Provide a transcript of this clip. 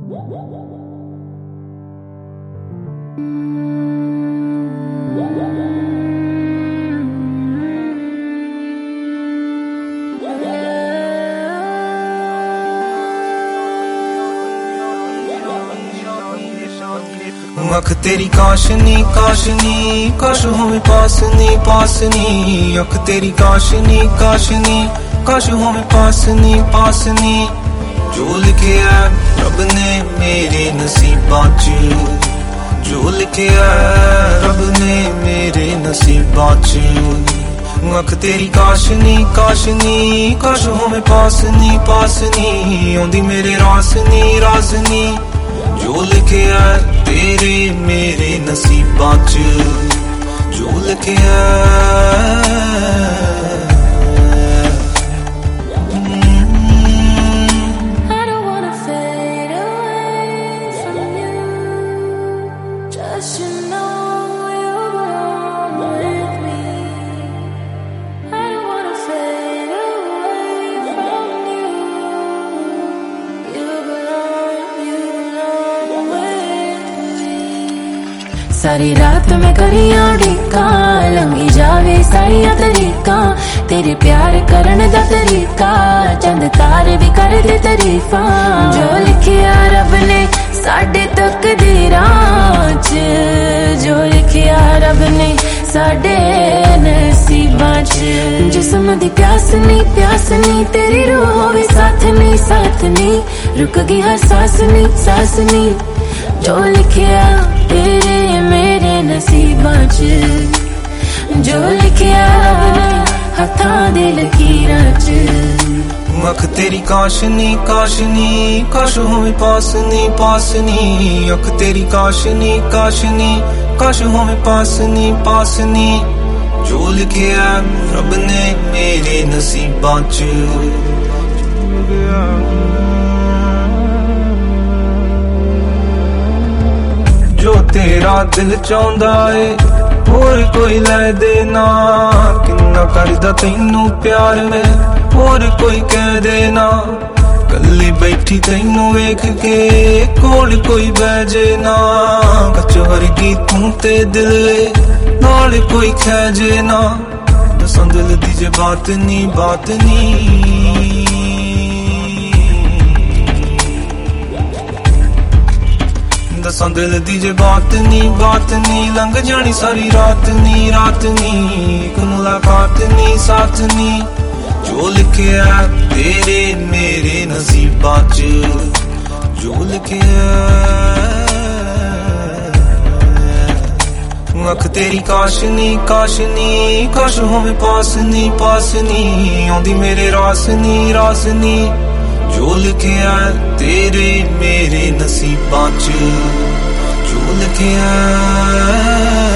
अख तेरी काशनी काशनी काश होवे पासनी पासनी अख तेरी काशनी काशनी काश होवे पासनी पासनी जो लिखे है रब ने मेरे नसीबां च जो लिखे है रब ने मेरे नसीबां च अख तेरी काशनी काशनी काश होवे पासनी पासनी आंदी मेरे रासनी रासनी जो लिखे है तेरे मेरे नसीबां च जो लिखे है सारी रात में करिया उड़ीका लंघी जावे सारिया तरीका तेरे प्यार करन दा तरीका चंद तारे भी कर दे तारीफा जो लिखिया रब ने साडे तकदीरां च जो लिखिया रब ने साडे नसीबां च जिस्म दी प्यास नहीं तेरी रूह भी साथ नहीं रुक गई हर सांस नहीं जो लिखिया तेरे मेरे नसीबां च जो लिखिया रब ने हत्थां दे लकीरां च अख तेरी काशनी काशनी काश होवे पासनी पासनी अख तेरी काशनी काशनी काश होवे पासनी पासनी जो लिखिया रब ने मेरे नसीबां च जो तेरा दिल चाहुंदा है होर कोई लै देना किन्ना करदा तैनू प्यार मैं होर कोई कह देना कल्ली बैठी तैनू वेख के कोल कोई बह जे ना कच वर्गी तू ते दिल नाल कोई खै जे ना दसां दिल दी जे बात नी दसां दिल दी जे बात नी लंघ जानी सारी रात नी एक मुलाकात नी साथ नी जो लिखे है तेरे मेरे नसीबां च जो लिखे अख तेरी काशनी काशनी काश होवे पासनी पासनी आंदी मेरे रासनी जो लिखे है तेरे मेरे नसीबां च जो लिखे है